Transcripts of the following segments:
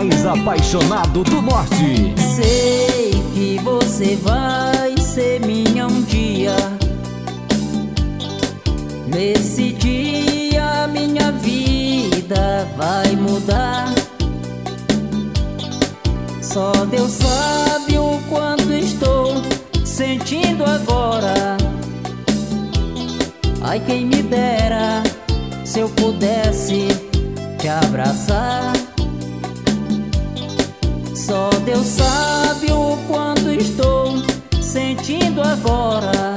mais apaixonado do norte. Sei que você vai ser minha um dia. Nesse dia minha vida vai mudar. Só Deus sabe o quanto estou sentindo agora. Ai, quem me dera se eu pudesse te abraçar. Só Deus sabe o quanto estou sentindo agora.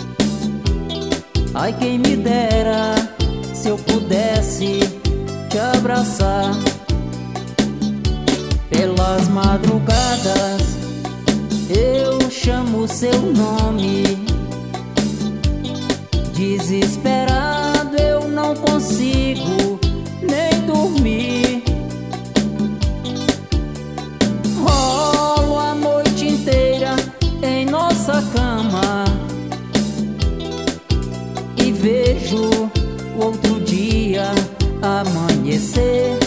Ai, quem me dera se eu pudesse te abraçar. Pelas madrugadas eu chamo seu nome. Desesperado eu não consigo nem dormir. Rolo a noite inteira em nossa cama e vejo o outro dia amanhecer.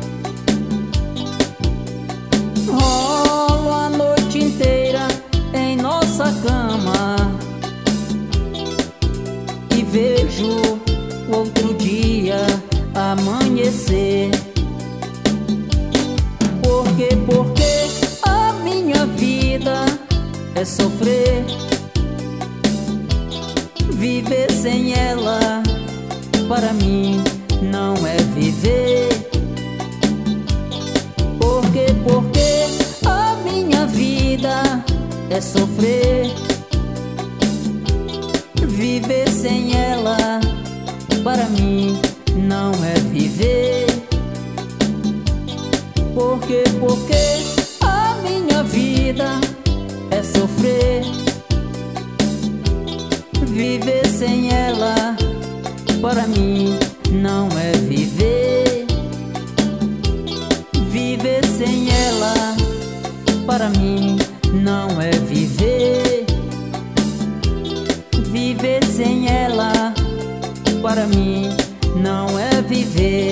Rolo a noite inteira em nossa cama e vejo o outro dia amanhecer. Porque a minha vida é sofrer. Viver sem ela para mim não é viver. Porque a minha vida é sofrer. Viver sem ela para mim não é viver. Porque a minha vida é sofrer. Viver sem ela para mim não é viver. Viver sem ela para mim não é viver. Viver sem ela para mim não é viver.